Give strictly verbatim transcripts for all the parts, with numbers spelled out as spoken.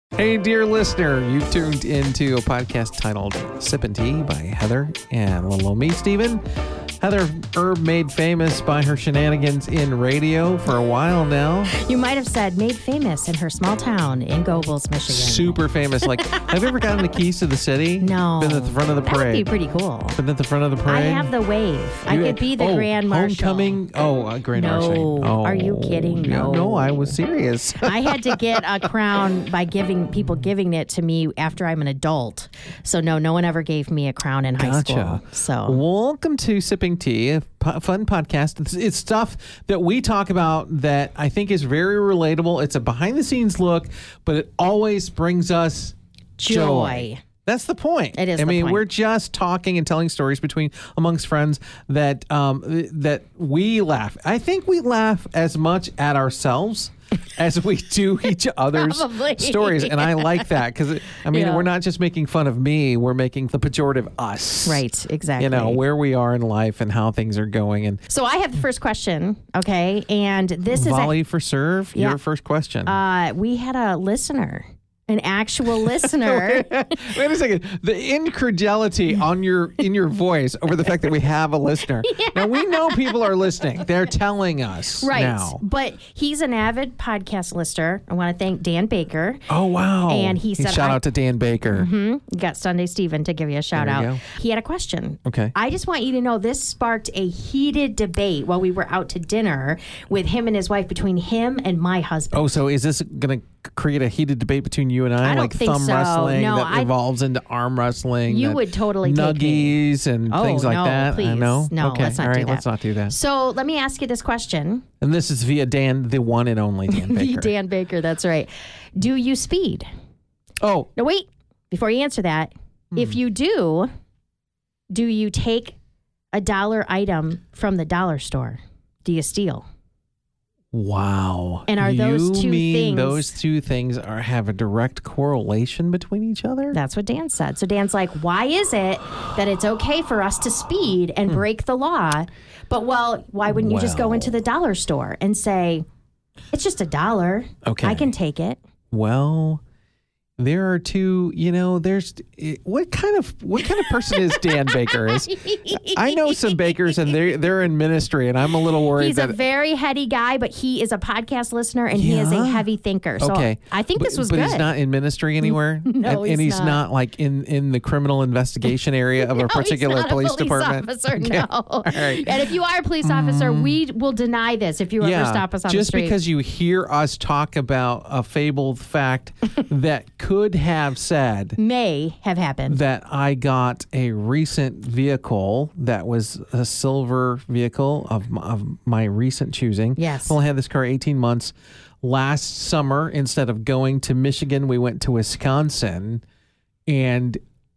Hey, dear listener, you've tuned into a podcast titled Sippin' Tea by Heather and little old me, Steven. Heather Erb made famous by her shenanigans in radio for a while now. You might have said made famous in her small town in Gobles, Michigan. Super famous. Like, have you ever gotten the keys to the city? No. Been at the front of the parade? That would be pretty cool. Been at the front of the parade? I have the wave. I You- could be the oh, Grand Marshal. Homecoming? Oh, uh, Grand No. Marshal. Oh, Are you kidding? yeah, No. No, I was serious. I had to get a crown by giving people giving it to me after I'm an adult. So no, no one ever gave me a crown in high Gotcha. school. So Welcome to Sipping Tea, a po- fun podcast. It's, it's stuff that we talk about that I think is very relatable. It's a behind the scenes look, but it always brings us joy. joy. That's the point. It is I the mean, point. we're just talking and telling stories between amongst friends that um, that we laugh. I think we laugh as much at ourselves as we do each other's Probably. stories, and I like that because I mean, Yeah. we're not just making fun of me; we're making the pejorative us. Right, exactly. You know where we are in life and how things are going. And So I have the first question, okay? And this volley is for serve. Yeah. Your first question. a, uh we had a listener, an actual listener. Wait a second. The incredulity on your in your voice over the fact that we have a listener. Now we know people are listening. They're telling us Right. now. But he's an avid podcast listener. I want to thank Dan Baker. Oh wow! And he said, shout I- out to Dan Baker. Hmm? You got Sunday Steven to give you a shout There you out. go. He had a question. Okay. I just want you to know this sparked a heated debate while we were out to dinner with him and his wife, between him and my husband. Oh, so is this going to create a heated debate between you and I, I don't like think thumb so. wrestling No, that I- evolves into arm wrestling? You that would totally take me. nuggies and Oh, things like no, that. I please. know. No, okay. let's not All do right, that. Let's not do that. So let me ask you this question. And this is via Dan, the one and only Dan The Baker. Dan Baker, that's right. Do you speed? Oh, No, wait. Before you answer that, Hmm. if you do, do you take a dollar item from the dollar store? Do you steal? wow. And are those you two mean things- those two things are have a direct correlation between each other? That's what Dan said. So Dan's like, why is it that it's okay for us to speed and break the law? But, well, why wouldn't you just go Well. into the dollar store and say, it's just a dollar. Okay. I can take it. Well, there are two, you know, there's what kind of what kind of person is Dan Baker? Is I know some bakers and they they're in ministry and I'm a little worried He's a that very heady guy, but he is a podcast listener and he is a Yeah? heavy thinker. So okay. I think but, this was but good. he's not in ministry anywhere. No, and, and he's he's not. not. like in in the criminal investigation area of a No, particular he's not police, a police department. officer, Okay. no. All right. And if you are a police officer, we will deny this if you ever stop us on just the street. because you hear us talk about a fabled fact that could have said may have happened. that I got a recent vehicle that was a silver vehicle of my, of my recent choosing. Yes. I only had this car eighteen months. Last summer, instead of going to Michigan, we went to Wisconsin, and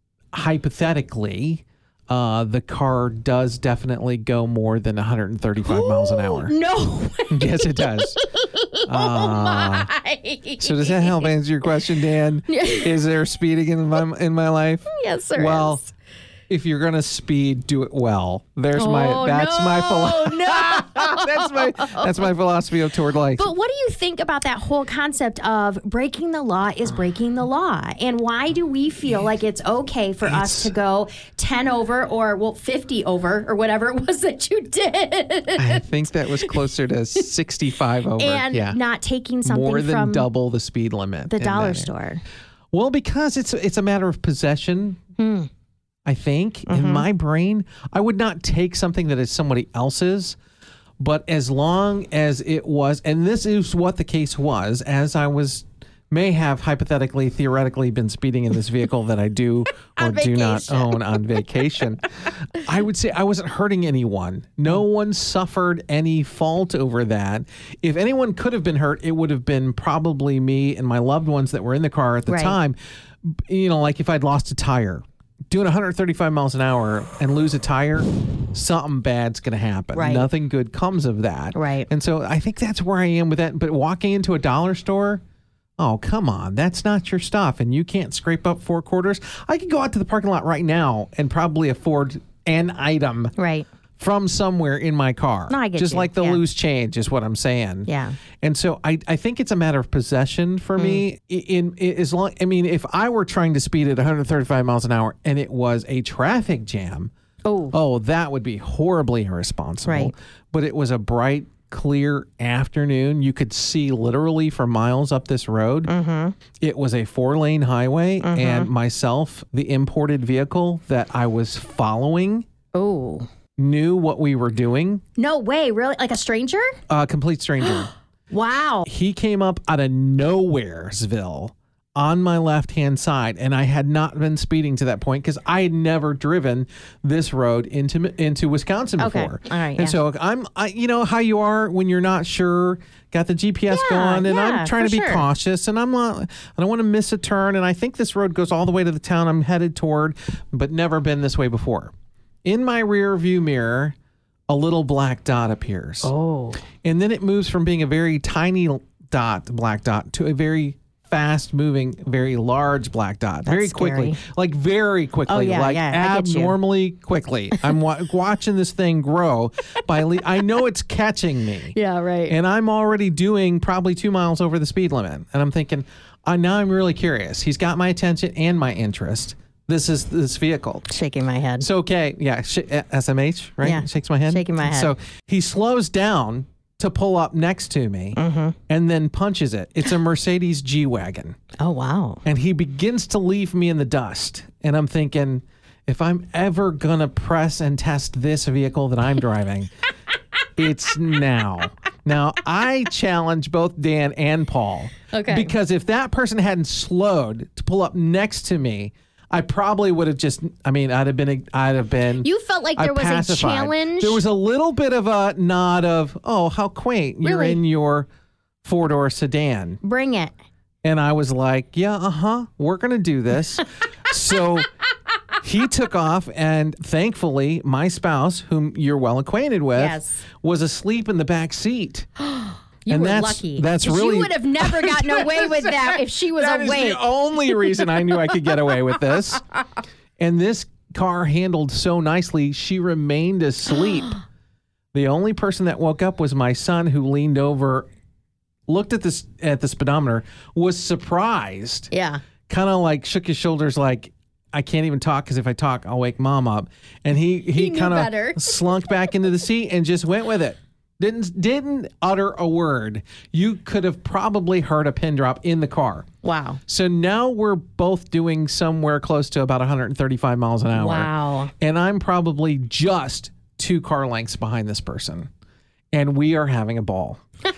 hypothetically, uh, the car does definitely go more than one hundred thirty-five miles an hour. No. Yes, it does. Oh Uh, my. So does that help answer your question, Dan? Is there speeding in my in my life? Yes, sir. Well, is. if you're gonna speed, do it well. There's my Oh, that's no, my philosophy. no. that's my that's my philosophy of toward life. But what do you think about that whole concept of breaking the law is breaking the law? And why do we feel like it's okay for us to go ten over or, well, fifty over or whatever it was that you did? I think that was closer to sixty-five over. and yeah, not taking something more than from double the speed limit. the in dollar that area. store. Well, because it's it's a matter of possession. Hmm. I think Mm-hmm. in my brain, I would not take something that is somebody else's, but as long as it was, and this is what the case was, as I was, may have hypothetically, theoretically been speeding in this vehicle that I do or On do not vacation. own on vacation. I would say I wasn't hurting anyone. No one suffered any fault over that. If anyone could have been hurt, it would have been probably me and my loved ones that were in the car at the Right. time. You know, like if I'd lost a tire. Doing one hundred thirty-five miles an hour and lose a tire, something bad's going to happen. Right. Nothing good comes of that. Right. And so I think that's where I am with that. But walking into a dollar store, oh, come on. That's not your stuff. And you can't scrape up four quarters. I could go out to the parking lot right now and probably afford an item Right. from somewhere in my car. No, I get Just you. like the Yeah. loose change is what I'm saying. Yeah. And so I, I think it's a matter of possession for me. In, in as long, I mean, if I were trying to speed at one hundred thirty-five miles an hour and it was a traffic jam, Oh. oh, that would be horribly irresponsible. Right. But it was a bright, clear afternoon. You could see literally for miles up this road. Mm-hmm. It was a four-lane highway, and myself, the imported vehicle that I was following, Oh. knew what we were doing. No way. Really? Like a stranger? A complete stranger. Wow. He came up out of nowheresville on my left-hand side, and I had not been speeding to that point because I had never driven this road into into Wisconsin Okay. before. All right, and yeah. so I'm, I, you know how you are when you're not sure, got the G P S Yeah, going, and yeah, I'm trying for to be sure. cautious, and I'm not, I don't want to miss a turn, and I think this road goes all the way to the town I'm headed toward, but never been this way before. In my rear view mirror, a little black dot appears. Oh. And then it moves from being a very tiny dot, black dot, to a very fast moving, very large black dot. Very quickly. scary. Like very quickly. Oh, yeah, like yeah, I get you. abnormally quickly. I'm wa- watching this thing grow. By le- I know it's catching me. Yeah, right. And I'm already doing probably two miles over the speed limit. And I'm thinking, uh, now I'm really curious. He's got my attention and my interest. This is this vehicle. Shaking my head. So, okay, yeah, sh- S M H, right? Yeah. Shakes my head. Shaking my head. So he slows down to pull up next to me Mm-hmm. and then punches it. It's a Mercedes G-Wagon. Oh, wow. And he begins to leave me in the dust. And I'm thinking, if I'm ever going to press and test this vehicle that I'm driving, it's now. Now, I challenge both Dan and Paul. Okay. Because if that person hadn't slowed to pull up next to me, I probably would have just, I mean, I'd have been, I'd have been. You felt like I there was a pacified. challenge? There was a little bit of a nod of, oh, how quaint. You're Really? in your four-door sedan. Bring it. And I was like, yeah, uh-huh, we're going to do this. So he took off, and thankfully, my spouse, whom you're well acquainted with, Yes. was asleep in the back seat. You And were that's- lucky. that's 'Cause really- You would have never gotten away with that if she was That is awake. the only reason I knew I could get away with this. And this car handled so nicely, she remained asleep. The only person that woke up was my son, who leaned over, looked at this at the speedometer, was surprised, Yeah. kind of like shook his shoulders, like, I can't even talk because if I talk, I'll wake mom up. And he he, He knew kind better. of slunk back into the seat and just went with it. Didn't didn't utter a word. You could have probably heard a pin drop in the car. Wow. So now we're both doing somewhere close to about one hundred thirty-five miles an hour. Wow. And I'm probably just two car lengths behind this person. And we are having a ball.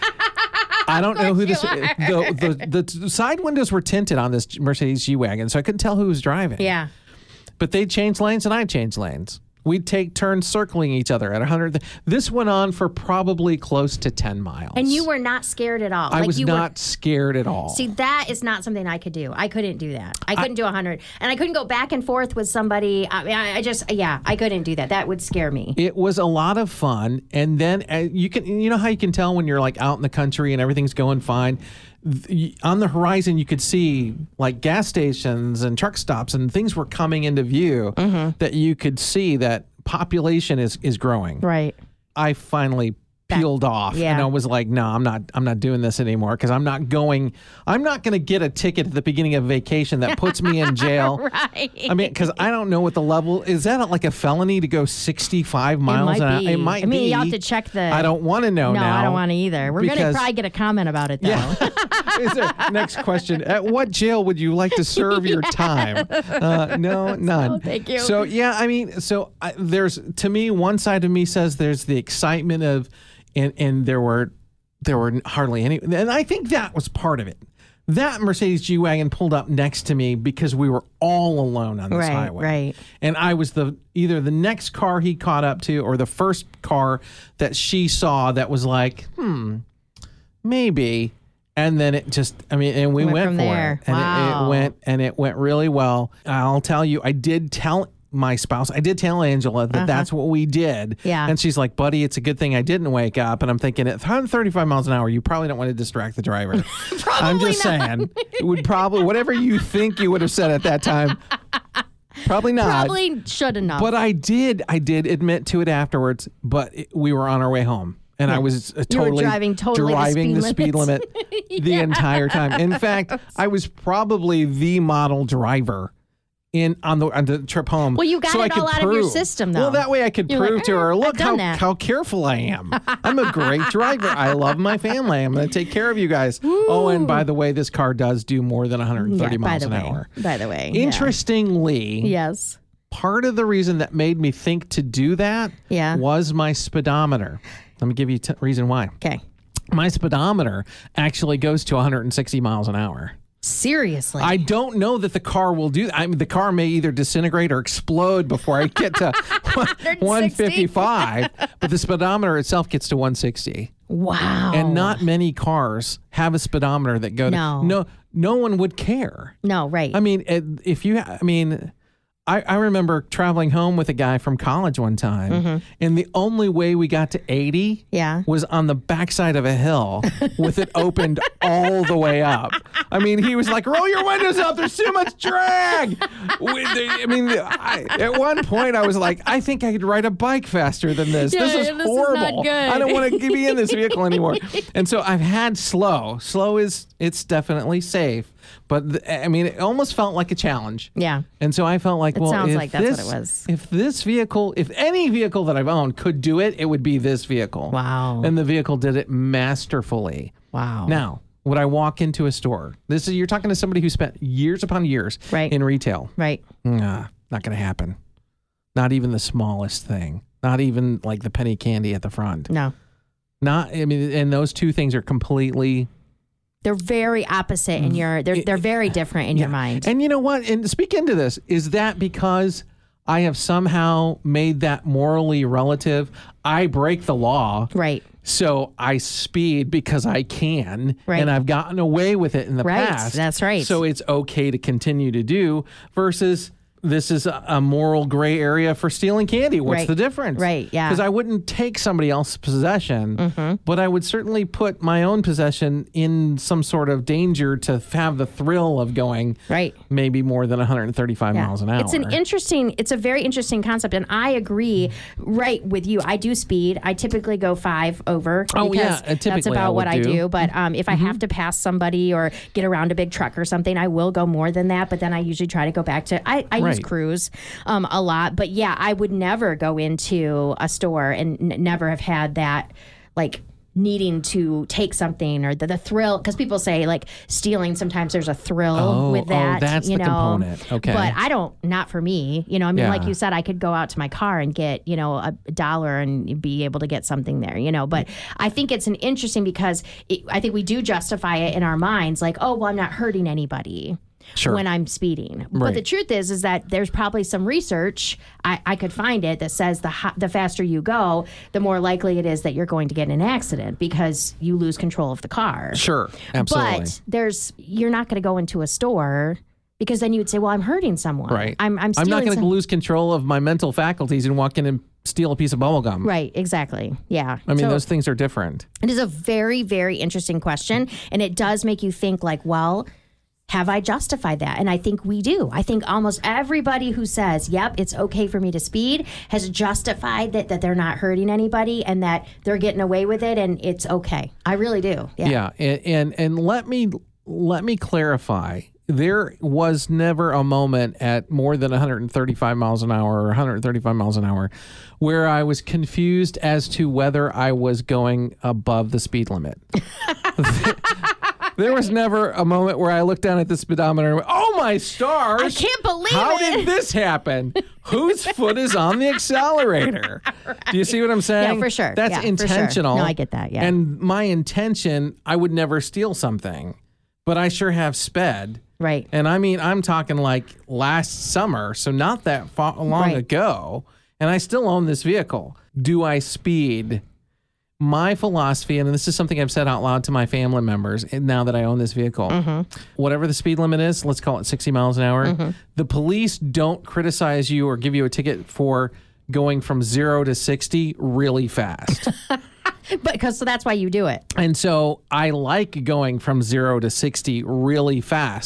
I don't know who this the, the the side windows were tinted on this Mercedes G-Wagon, so I couldn't tell who was driving. Yeah. But they changed lanes and I changed lanes. We'd take turns circling each other at one hundred. This went on for probably close to ten miles. And you were not scared at all. I like was you not Were, scared at all. see, that is not something I could do. I couldn't do that. I couldn't do a hundred, and I couldn't go back and forth with somebody. I, I I just, yeah, I couldn't do that. That would scare me. It was a lot of fun, and then uh, you can, you know how you can tell when you're like out in the country and everything's going fine. Th- On the horizon, you could see like gas stations and truck stops, and things were coming into view that you could see that population is is growing. Right. I finally peeled off, yeah. and I was like, "No, I'm not. I'm not doing this anymore because I'm not going. I'm not going to get a ticket at the beginning of vacation that puts me in jail." Right. I mean, because I don't know what the level is. That like a felony to go sixty-five miles it might an hour? be. It might I mean, be. you have to check the. I don't want to know No, now. I don't want to either. We're gonna because- probably get a comment about it though. Yeah. Is there, next question. At what jail would you like to serve your time? Uh, no, none. Oh, thank you. So, yeah, I mean, so I, there's, to me, one side of me says there's the excitement of, and, and there were, there were hardly any, and I think that was part of it. That Mercedes G-Wagon pulled up next to me because we were all alone on this Right, highway. right. And I was the either the next car he caught up to or the first car that she saw that was like, hmm, maybe. And then it just, I mean, and we Went went from for there. it. And it, Wow. it went, and it went really well. I'll tell you, I did tell my spouse, I did tell Angela that that's what we did. Yeah. And she's like, buddy, it's a good thing I didn't wake up. And I'm thinking at one hundred thirty-five miles an hour, you probably don't want to distract the driver. I'm just saying, it would probably, whatever you think you would have said at that time, Probably not. Probably should enough. But I did. I did admit to it afterwards. But it, we were on our way home, and yeah. I was uh, totally you were driving totally driving the the speed, speed limit yeah. the entire time. In fact, I was probably the model driver in on the on the trip home. Well, you got so it all out prove. of your system, though. Well, that way I could You're prove like, to her, eh, look how, that. how careful I am. I'm a great driver. I love my family. I'm going to take care of you guys. Ooh. Oh, and by the way, this car does do more than one hundred thirty yeah, miles an way. hour. By the way. Interestingly, yeah. yes. part of the reason that made me think to do that yeah. was my speedometer. Let me give you a t- reason why. Okay. My speedometer actually goes to one hundred sixty miles an hour. Seriously? I don't know that the car will do that. I mean, the car may either disintegrate or explode before I get to one fifty-five, but the speedometer itself gets to one sixty. Wow. And not many cars have a speedometer that goes. No. No, no one would care. No, right. I mean, if you, I mean, I, I remember traveling home with a guy from college one time, mm-hmm. and the only way we got to eighty yeah. was on the backside of a hill with it opened all the way up. I mean, he was like, roll your windows up. There's too much drag. I mean, I, at one point I was like, I think I could ride a bike faster than this. Yeah, this is this horrible. Is not good. I don't want to be in this vehicle anymore. And so I've had slow. Slow is, it's definitely safe. But the, I mean, it almost felt like a challenge. Yeah. And so I felt like, it well, sounds if like that's this, what it was. If this vehicle, if any vehicle that I've owned could do it, it would be this vehicle. Wow. And the vehicle did it masterfully. Wow. Now, would I walk into a store? This is you're talking to somebody who spent years upon years right. in retail. Right. Nah, not going to happen. Not even the smallest thing. Not even like the penny candy at the front. No. Not. I mean, and those two things are completely. They're very opposite in your. They're they're very different in yeah. your mind. And you know what? And speak into this. Is that because I have somehow made that morally relative? I break the law. Right. So I speed because I can, right. and I've gotten away with it in the right. past. That's right. So it's okay to continue to do versus this is a, a moral gray area for stealing candy. What's right. the difference? Right, yeah. Because I wouldn't take somebody else's possession, mm-hmm. but I would certainly put my own possession in some sort of danger to have the thrill of going right. maybe more than one hundred thirty-five yeah. miles an hour. It's an interesting, it's a very interesting concept, and I agree right with you. I do speed. I typically go five over oh, because yeah, that's about I what do. I do. But um, if I mm-hmm. have to pass somebody or get around a big truck or something, I will go more than that. But then I usually try to go back to, I, I right. use cruise um, a lot. But yeah, I would never go into a store and n- never have had that, like, needing to take something or the, the thrill, because people say like stealing, sometimes there's a thrill oh, with that. Oh, that's you the know? component. Okay. But I don't, not for me. You know, I mean, yeah. like you said, I could go out to my car and get, you know, a dollar and be able to get something there, you know. But I think it's an interesting because it, I think we do justify it in our minds like, oh, well, I'm not hurting anybody. Sure. When I'm speeding. Right. But the truth is, is that there's probably some research, I, I could find it, that says the ho- the faster you go, the more likely it is that you're going to get in an accident because you lose control of the car. Sure, absolutely. But there's, you're not going to go into a store because then you would say, well, I'm hurting someone. Right. I'm, I'm, I'm not going to some- lose control of my mental faculties and walk in and steal a piece of bubble gum. Right, exactly. Yeah. I mean, So those things are different. It is a very, very interesting question. And it does make you think like, well, have I justified that? And I think we do. I think almost everybody who says, yep, it's okay for me to speed, has justified that, that they're not hurting anybody and that they're getting away with it and it's okay. I really do. Yeah. Yeah. And, and, and let me let me clarify. There was never a moment at more than one hundred thirty-five miles an hour or one hundred thirty-five miles an hour where I was confused as to whether I was going above the speed limit. There was never a moment where I looked down at the speedometer and went, oh, my stars. I can't believe How it. How did this happen? Whose foot is on the accelerator? Right. Do you see what I'm saying? Yeah, for sure. That's yeah, intentional. For sure. No, I get that, yeah. And my intention, I would never steal something, but I sure have sped. Right. And I mean, I'm talking like last summer, so not that far, long right. ago, and I still own this vehicle. Do I speed? My philosophy, and this is something I've said out loud to my family members now that I own this vehicle, mm-hmm. whatever the speed limit is, let's call it sixty miles an hour, mm-hmm. the police don't criticize you or give you a ticket for going from zero to sixty really fast. But because so that's why you do it. And so I like going from zero to sixty really fast.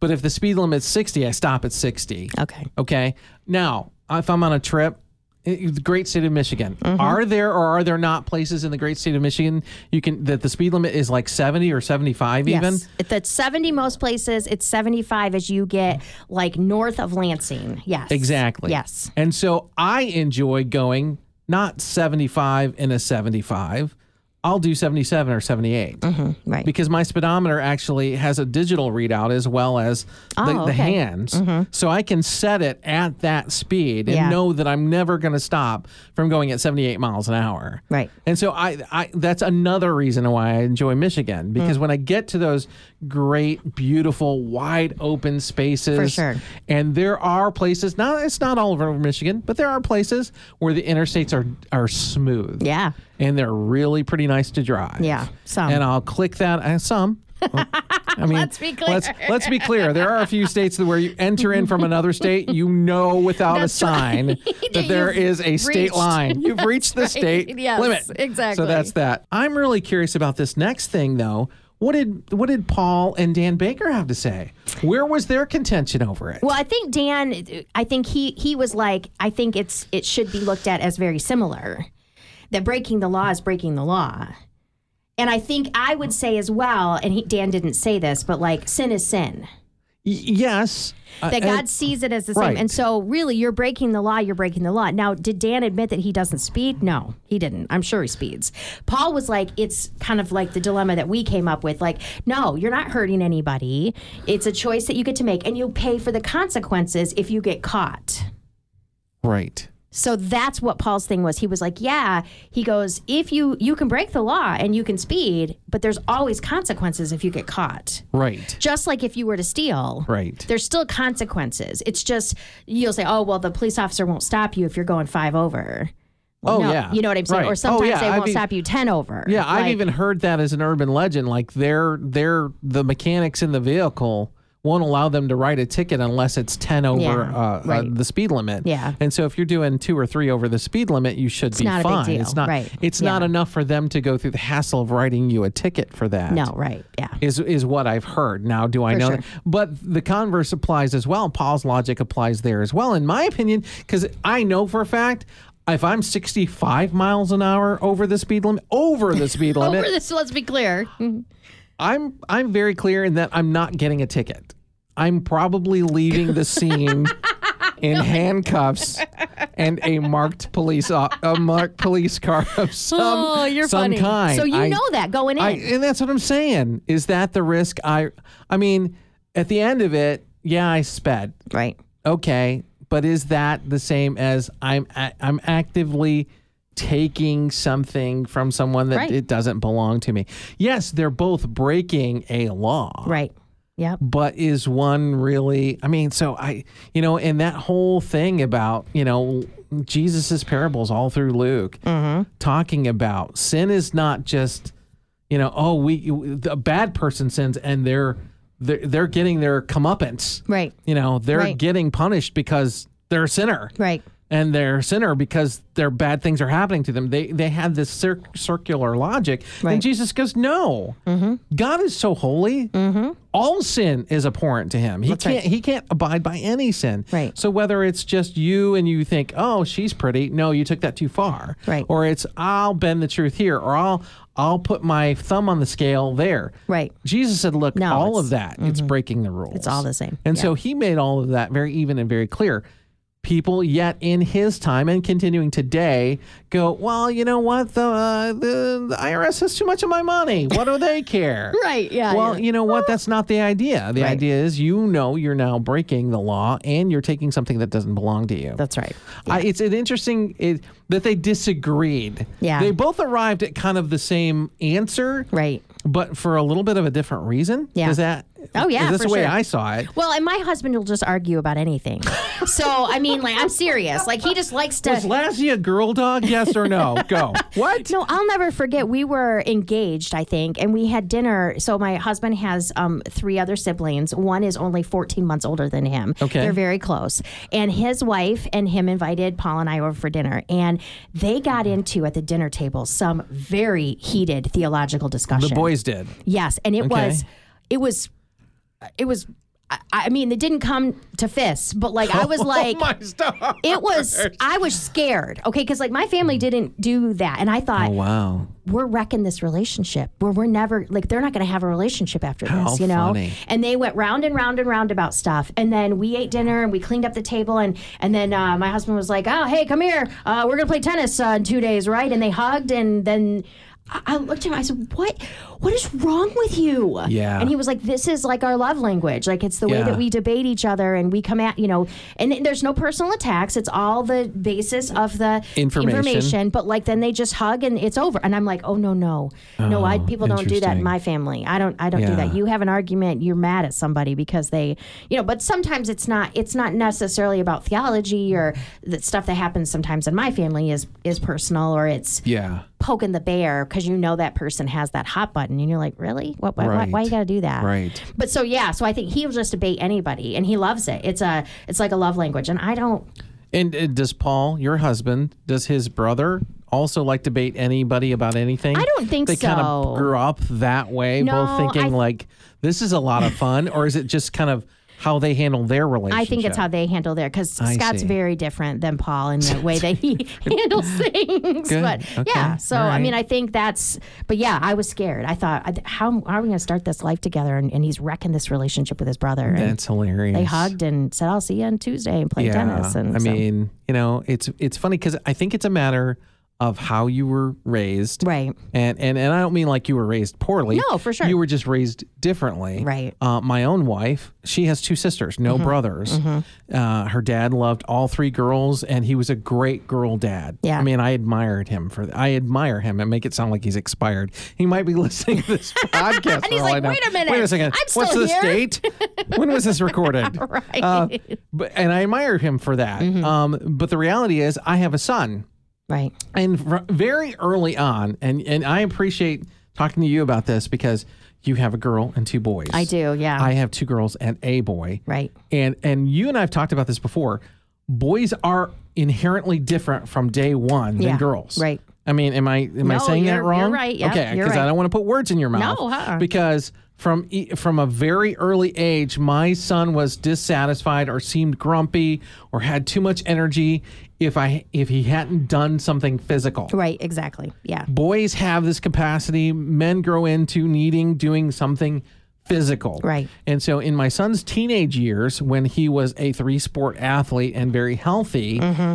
But if the speed limit's sixty, I stop at sixty. Okay. Okay. Now, if I'm on a trip, the great state of Michigan, mm-hmm. are there or are there not places in the great state of Michigan you can that the speed limit is like seventy or seventy-five even? Yes. If it's seventy most places, it's seventy-five as you get like north of Lansing. Yes. Exactly. Yes. And so I enjoy going not seventy-five in a seventy-five. I'll do seventy-seven or seventy-eight. Mm-hmm, right. Because my speedometer actually has a digital readout as well as the, oh, okay. the hands. Mm-hmm. So I can set it at that speed and yeah. know that I'm never going to stop from going at seventy-eight miles an hour. Right. And so I, I that's another reason why I enjoy Michigan. Because mm. when I get to those great, beautiful, wide open spaces. For sure. And there are places, now it's not all over Michigan, but there are places where the interstates are, are smooth. Yeah. And they're really pretty nice to drive. Yeah, some. And I'll click that. Uh, some. Well, I mean, let's be clear. Let's, let's be clear. There are a few states where you enter in from another state, you know without That's a sign right. that there You've is a state reached. line. You've reached the Right. state Yes, limit. exactly. So that's that. I'm really curious about this next thing, though. What did what did Paul and Dan Baker have to say? Where was their contention over it? Well, I think Dan, I think he he was like, I think it's it should be looked at as very similar. That breaking the law is breaking the law. And I think I would say as well, and he, Dan didn't say this, but like sin is sin. Y- yes. That uh, God and, sees it as the same. right. And so really you're breaking the law, you're breaking the law. Now, did Dan admit that he doesn't speed? No, he didn't. I'm sure he speeds. Paul was like, it's kind of like the dilemma that we came up with. Like, no, you're not hurting anybody. It's a choice that you get to make, and you pay for the consequences if you get caught. Right. So that's what Paul's thing was. He was like, yeah, he goes, if you, you can break the law and you can speed, but there's always consequences if you get caught. Right. Just like if you were to steal. Right. There's still consequences. It's just, you'll say, oh, well, the police officer won't stop you if you're going five over. Well, oh, no, yeah. You know what I'm saying? Right. Or sometimes oh, yeah. they won't I've stop you ten over. Yeah, I've Like, even heard that as an urban legend. Like they're they're the mechanics in the vehicle won't allow them to write a ticket unless it's ten over Yeah, uh, right. uh, the speed limit. Yeah. And so if you're doing two or three over the speed limit, you should be not a big fine. deal, It's not. right. It's Yeah. not enough for them to go through the hassle of writing you a ticket for that. No, right. Yeah. Is is what I've heard. Now, do I For know? sure. That? But the converse applies as well. Paul's logic applies there as well, in my opinion, because I know for a fact. If I'm sixty-five miles an hour over the speed limit, over the speed limit, Over this, let's be clear. I'm I'm very clear in that I'm not getting a ticket. I'm probably leaving the scene in handcuffs and a marked police uh, a marked police car of some Oh, you're some funny. kind. So you I- know that going in. I, and that's what I'm saying. Is that the risk? I I mean, at the end of it, yeah, I sped. right. Okay, but is that the same as I'm a- I'm actively taking something from someone that Right. it doesn't belong to me? Yes, they're both breaking a law. Right. Yep. But is one really, I mean, so I, you know, and that whole thing about, you know, Jesus's parables all through Luke, Mm-hmm. talking about sin is not just, you know, oh, we, a bad person sins and they're, they're, they're getting their comeuppance. Right. You know, they're Right. getting punished because they're a sinner. Right. And they're a sinner because their bad things are happening to them. They they had this cir- circular logic. Right. And Jesus goes, no. Mm-hmm. God is so holy. Mm-hmm. All sin is abhorrent to him. He That's can't right. he can't abide by any sin. Right. So whether it's just you and you think, oh, she's pretty. No, you took that too far. Right. Or it's I'll bend the truth here, or I'll I'll put my thumb on the scale there. Right. Jesus said, look, No, all it's- of that, it's breaking the rules. It's all the same. And Yeah. so he made all of that very even and very clear. People yet in his time and continuing today go, well, you know what? The, uh, the the I R S has too much of my money. What do they care? Right. Yeah. Well, yeah. you know what? That's not the idea. The Right. idea is you know you're now breaking the law and you're taking something that doesn't belong to you. That's right. I, it's an interesting it, that they disagreed. Yeah. They both arrived at kind of the same answer, Right. but for a little bit of a different reason. Yeah. Is that? Oh, yeah, Is this for the way sure. I saw it? Well, and my husband will just argue about anything. So, I mean, like, I'm serious. Like, he just likes to. Was Lassie a girl dog? Yes or no? Go. What? No, I'll never forget. We were engaged, I think, and we had dinner. So my husband has um, three other siblings. One is only fourteen months older than him. Okay. They're very close. And his wife and him invited Paul and I over for dinner. And they got into, at the dinner table, some very heated theological discussion. The boys did. Yes. And it Okay. was, it was, it was, I, I mean, it didn't come to fists, but like I was like, oh my stars. It was, I was scared. Okay. Cause like my family didn't do that. And I thought, Oh, wow. we're wrecking this relationship where we're never like, they're not going to have a relationship after How this, you know? funny. And they went round and round and round about stuff. And then we ate dinner and we cleaned up the table. And, and then uh, my husband was like, oh, hey, come here. Uh, we're going to play tennis uh, in two days. Right. And they hugged. And then I, I looked at him. I said, what, what is wrong with you? Yeah. And he was like, this is like our love language. Like it's the way Yeah. that we debate each other and we come at, you know, and there's no personal attacks. It's all the basis of the Information. information. But like then they just hug and it's over. And I'm like, oh no, no. No, I Oh, people don't do that in interesting. my family. I don't I don't do Yeah. that. You have an argument, you're mad at somebody because they, you know, but sometimes it's not it's not necessarily about theology or the stuff that happens sometimes in my family is is personal or it's Yeah. poking the bear because you know that person has that hot button and you're like, really? What, why, why, Right. why you got to do that? Right. But so yeah, so I think he'll just debate anybody and he loves it. It's a it's like a love language and I don't. And uh, does Paul, your husband, does his brother also like debate anybody about anything? I don't think they so. kind of grew up that way, No, both thinking I th- like this is a lot of fun, or is it just kind of how they handle their relationship? I think it's how they handle their because I Scott's see. very different than Paul in the way that he handles things. Good. But Okay. yeah, so All I mean, right. I think that's. But yeah, I was scared. I thought, I- how, how are we going to start this life together? And, and he's wrecking this relationship with his brother. And That's hilarious. they hugged and said, "I'll see you on Tuesday and play Yeah. tennis." And I so- mean, you know, it's it's funny because I think it's a matter of how you were raised. right, And, and and I don't mean like you were raised poorly. No, for sure. You were just raised differently. Right. Uh, my own wife, she has two sisters, no Mm-hmm. brothers. Uh, her dad loved all three girls, and he was a great girl dad. Yeah. I mean, I admired him for that. I admire him and make it sound like he's expired. He might be listening to this podcast. And he's for all like, I know. "Wait a minute, Wait a second. I'm still What's the here." date? When was this recorded? right. Uh, but and I admire him for that. Mm-hmm. Um, but the reality is, I have a son. right. And r- very early on, and, and I appreciate talking to you about this because you have a girl and two boys. I do. Yeah. I have two girls and a boy. right. And and you and I have talked about this before. Boys are inherently different from day one than Yeah, girls. right. I mean, am I am I No, saying that you're- wrong? you're right. Yep, okay, you're because I right. don't want to put words in your mouth. No, uh-uh. Because from e- from a very early age, my son was dissatisfied or seemed grumpy or had too much energy if I if he hadn't done something physical. Right. Exactly. Yeah. Boys have this capacity. Men grow into needing doing something physical. Right. And so in my son's teenage years, when he was a three sport athlete and very healthy, Mm-hmm.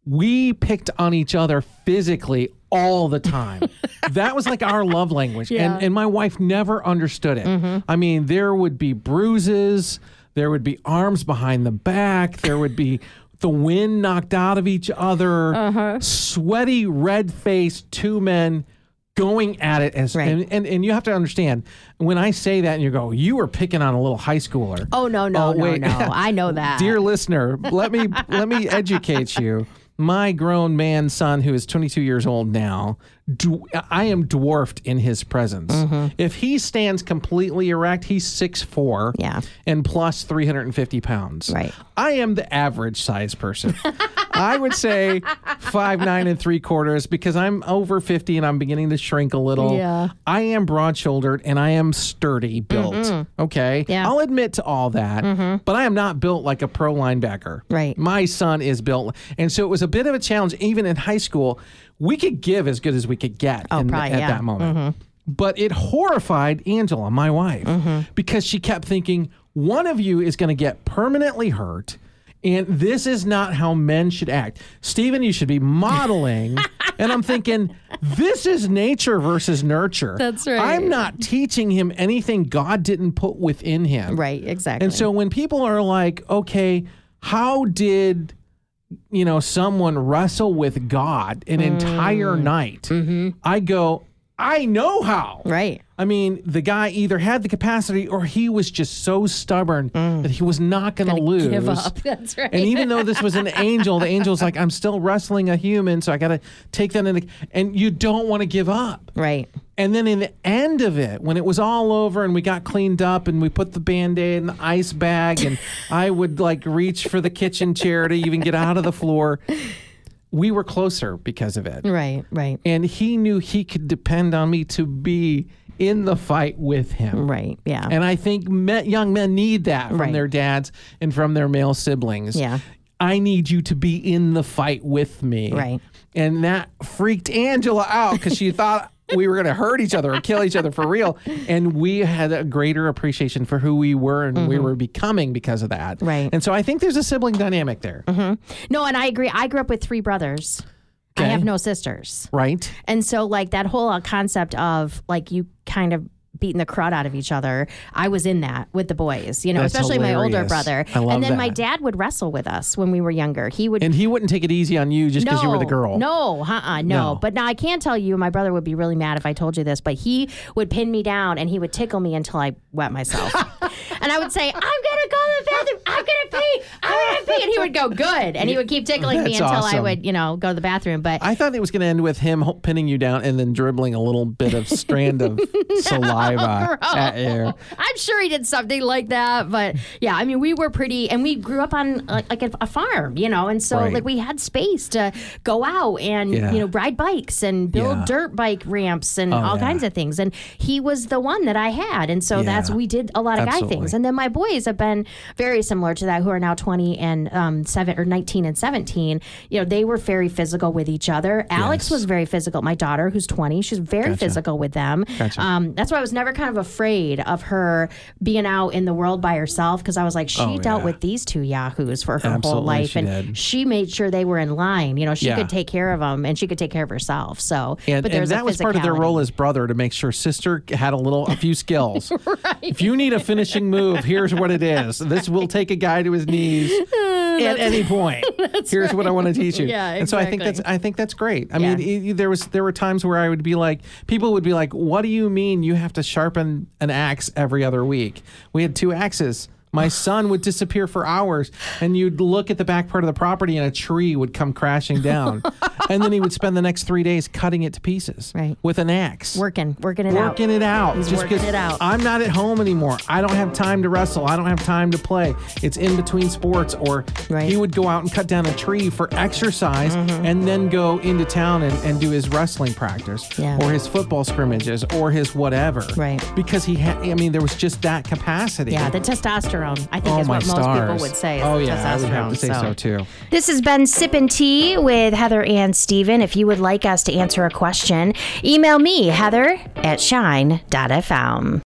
we picked on each other physically all the time. That was like our love language. Yeah. And and my wife never understood it. I mean, there would be bruises, there would be arms behind the back, there would be the wind knocked out of each other, sweaty, red-faced two men going at it as Right. and, and and you have to understand when I say that and you go, you were picking on a little high schooler. Oh no no Oh, no wait. no! I know that. Dear listener, let me let me educate you. My grown man son, who is twenty-two years old now, dw- I am dwarfed in his presence. Mm-hmm. If he stands completely erect, he's six foot four Yeah. and plus three hundred fifty pounds. Right. I am the average size person. I would say five nine and three quarters because I'm over fifty and I'm beginning to shrink a little. Yeah. I am broad shouldered and I am sturdy built. Okay. Yeah. I'll admit to all that, but I am not built like a pro linebacker. Right. My son is built. And so it was a bit of a challenge, even in high school. We could give as good as we could get Oh, in the- probably, at yeah. that moment. But it horrified Angela, my wife, because she kept thinking, one of you is going to get permanently hurt. And this is not how men should act. Stephen, you should be modeling. And I'm thinking, this is nature versus nurture. That's right. I'm not teaching him anything God didn't put within him. Right. Exactly. And so when people are like, okay, how did, you know, someone wrestle with God an entire night? Mm-hmm. I go, I know how. right. I mean, the guy either had the capacity or he was just so stubborn that he was not going to lose. Give up. That's right. And even though this was an angel, the angel's like, I'm still wrestling a human, so I got to take that in. And you don't want to give up. right. And then in the end of it, when it was all over and we got cleaned up and we put the Band-Aid in the ice bag and I would like reach for the kitchen chair to even get out of the floor, we were closer because of it. Right, right. And he knew he could depend on me to be in the fight with him. Right, yeah. And I think me- young men need that from Right. their dads and from their male siblings. Yeah. I need you to be in the fight with me. Right. And that freaked Angela out because she thought we were going to hurt each other or kill each other for real. And we had a greater appreciation for who we were and mm-hmm. we were becoming because of that. Right. And so I think there's a sibling dynamic there. Mm-hmm. No, and I agree. I grew up with three brothers. Okay. I have no sisters. Right. And so like that whole uh, concept of like you kind of beating the crud out of each other. I was in that with the boys, you know, That's especially hilarious. my older brother. I love and then that. my dad would wrestle with us when we were younger. He would And he wouldn't take it easy on you just because no, you were the girl. No, uh-uh, no. No. But now I can tell you, my brother would be really mad if I told you this, but he would pin me down and he would tickle me until I wet myself. And I would say, I'm going to go to the bathroom. I'm going to pee. I'm going to pee. And he would go, good. And he would keep tickling me That's until awesome. I would, you know, go to the bathroom. But I thought it was going to end with him ho- pinning you down and then dribbling a little bit of strand of saliva Gross. at you. I'm sure he did something like that, but yeah, I mean, we were pretty, and we grew up on uh, like a, a farm, you know, and so Right. like we had space to go out and Yeah. you know ride bikes and build Yeah. dirt bike ramps and Oh, all yeah. kinds of things. And he was the one that I had, and so Yeah. that's we did a lot of Absolutely. guy things. And then my boys have been very similar to that, who are now twenty and um, seven or nineteen and seventeen. You know, they were very physical with each other. Alex Yes. was very physical. My daughter, who's twenty, she's very Gotcha. physical with them. Gotcha. Um, that's why I was never kind of afraid of her being out in the world by herself, because I was like, she Oh, dealt yeah. with these two yahoos for her whole Absolutely, life, she and did. she made sure they were in line. You know, she Yeah. could take care of them, and she could take care of herself. So, And, but and there's that a was part of their physicality. role as brother to make sure sister had a little, a few skills. Right. If you need a finishing move, here's what it is. This will take a guy to his knees at any point. Here's what I want to teach you. Yeah, And so I think exactly. that's I think that's great. I Yeah. mean, it, there was there were times where I would be like, people would be like, "What do you mean you have to sharpen an axe every other week?" We had two axes. My son would disappear for hours, and you'd look at the back part of the property, and a tree would come crashing down, and then he would spend the next three days cutting it to pieces Right. with an axe. Working, working it out. Working it out. He's just working because it out. I'm not at home anymore. I don't have time to wrestle. I don't have time to play. It's in between sports. Or Right. he would go out and cut down a tree for exercise Mm-hmm. and then go into town and, and do his wrestling practice Yeah. or his football scrimmages or his whatever. Right. Because he had, I mean, there was just that capacity. Yeah, the testosterone, I think, Oh, is my what most stars. people would say. Is Oh, the yeah, I testosterone. would have to say so, too. This has been Sippin' Tea with Heather and Steven. If you would like us to answer a question, email me, Heather at shine dot f m.